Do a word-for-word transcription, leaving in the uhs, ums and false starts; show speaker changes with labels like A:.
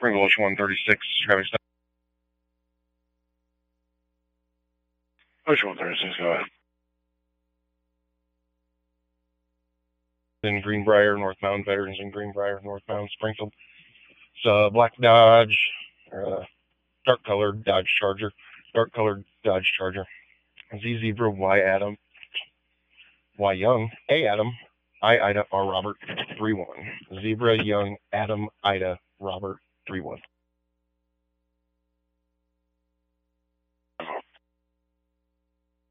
A: Springville Ocean one thirty-six, traffic stop. Ocean one thirty-six, go ahead. In Greenbrier, northbound, Veterans in Greenbrier, northbound, Springfield. It's a black Dodge, uh, dark colored Dodge Charger, dark colored Dodge Charger. Z Zebra, Y Adam, Y Young, A Adam, I Ida, R Robert, three one. Zebra, Young, Adam, Ida, Robert, three one.